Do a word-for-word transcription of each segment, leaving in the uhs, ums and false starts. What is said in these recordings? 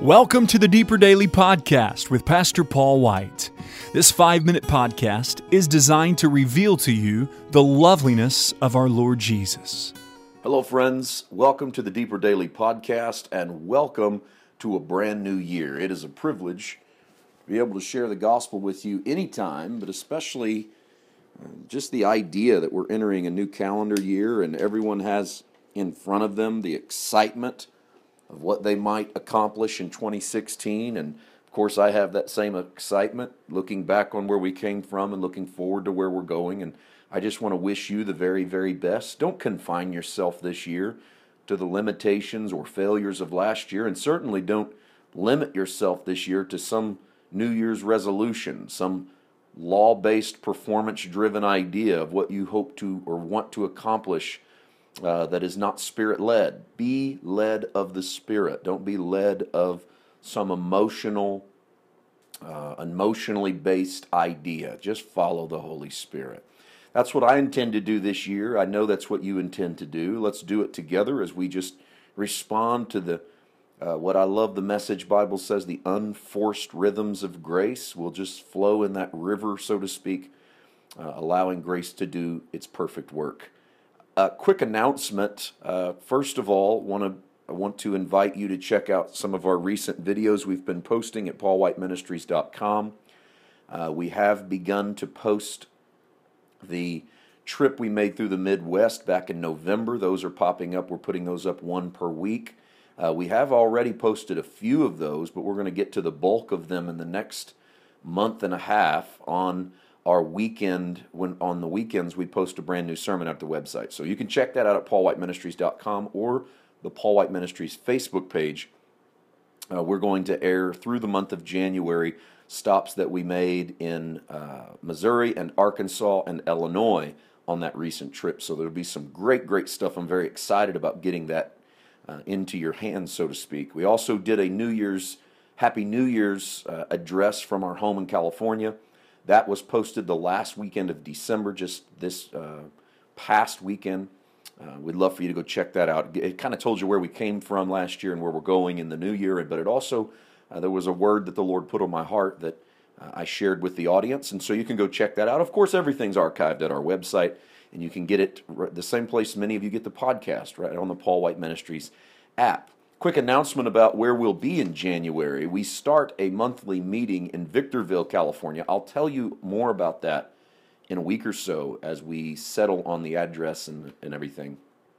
Welcome to the Deeper Daily Podcast with Pastor Paul White. This five-minute podcast is designed to reveal to you the loveliness of our Lord Jesus. Hello, friends. Welcome to the Deeper Daily Podcast, and welcome to a brand new year. It is a privilege to be able to share the gospel with you anytime, but especially uh, just the idea that we're entering a new calendar year and everyone has in front of them the excitement of what they might accomplish in twenty sixteen. And of course, I have that same excitement looking back on where we came from and looking forward to where we're going. And I just want to wish you the very, very best. Don't confine yourself this year to the limitations or failures of last year, and certainly don't limit yourself this year to some New Year's resolution, some law-based, performance-driven idea of what you hope to or want to accomplish uh, that is not Spirit-led. Be led of the Spirit. Don't be led of some emotional, uh, emotionally based idea. Just follow the Holy Spirit. That's what I intend to do this year. I know that's what you intend to do. Let's do it together as we just respond to the uh, what I love the Message Bible says, the unforced rhythms of grace. We'll just flow in that river, so to speak, uh, allowing grace to do its perfect work. A quick announcement. Uh, first of all, want to I want to invite you to check out some of our recent videos we've been posting at paul white ministries dot com. Uh, we have begun to post the trip we made through the Midwest back in November. Those are popping up. We're putting those up one per week. Uh, we have already posted a few of those, but we're going to get to the bulk of them in the next month and a half on our weekend. When on the weekends, we post a brand new sermon at the website. So you can check that out at paul white ministries dot com or the Paul White Ministries Facebook page. Uh, we're going to air through the month of January stops that we made in uh, Missouri and Arkansas and Illinois on that recent trip. So there'll be some great, great stuff. I'm very excited about getting that uh, into your hands, so to speak. We also did a New Year's, Happy New Year's uh, address from our home in California. That was posted the last weekend of December, just this uh, past weekend. Uh, we'd love for you to go check that out. It kind of told you where we came from last year and where we're going in the new year, but it also, uh, there was a word that the Lord put on my heart that uh, I shared with the audience, and so you can go check that out. Of course, everything's archived at our website, and you can get it the same place many of you get the podcast, right on the Paul White Ministries app. Quick announcement about where we'll be in January. We start a monthly meeting in Victorville, California. I'll tell you more about that in a week or so as we settle on the address and, and everything.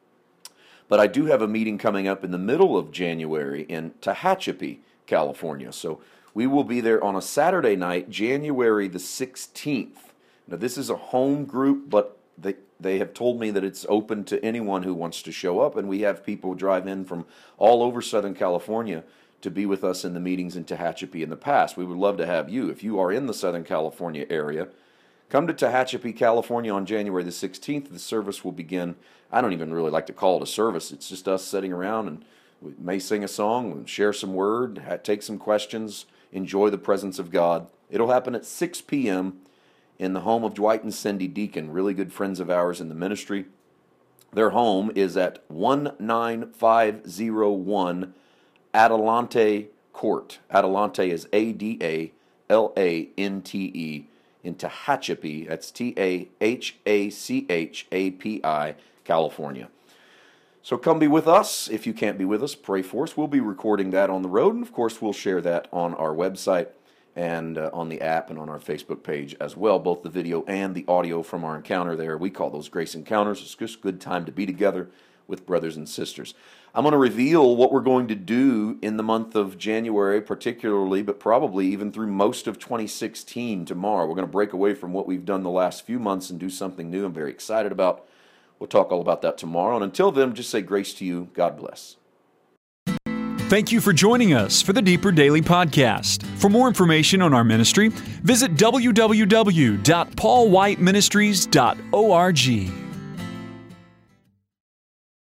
But I do have a meeting coming up in the middle of January in Tehachapi, California. So we will be there on a Saturday night, January the sixteenth. Now this is a home group, but they, they have told me that it's open to anyone who wants to show up, and we have people drive in from all over Southern California to be with us in the meetings in Tehachapi in the past. We would love to have you. If you are in the Southern California area, come to Tehachapi, California on January the sixteenth. The service will begin. I don't even really like to call it a service. It's just us sitting around, and we may sing a song, share some word, take some questions, enjoy the presence of God. It'll happen at six p.m. in the home of Dwight and Cindy Deacon, really good friends of ours in the ministry. Their home is at one nine five oh one Adelante Court. Adelante is A D A L A N T E. in Tehachapi, that's T A H A C H A P I, California. So come be with us. If you can't be with us, pray for us. We'll be recording that on the road, and of course we'll share that on our website and uh, on the app and on our Facebook page as well, both the video and the audio from our encounter there. We call those Grace Encounters. It's just a good time to be together with brothers and sisters. I'm going to reveal what we're going to do in the month of January particularly, but probably even through most of twenty sixteen tomorrow. We're going to break away from what we've done the last few months and do something new I'm very excited about. We'll talk all about that tomorrow. And until then, just say grace to you. God bless. Thank you for joining us for the Deeper Daily Podcast. For more information on our ministry, visit w w w dot paul white ministries dot org.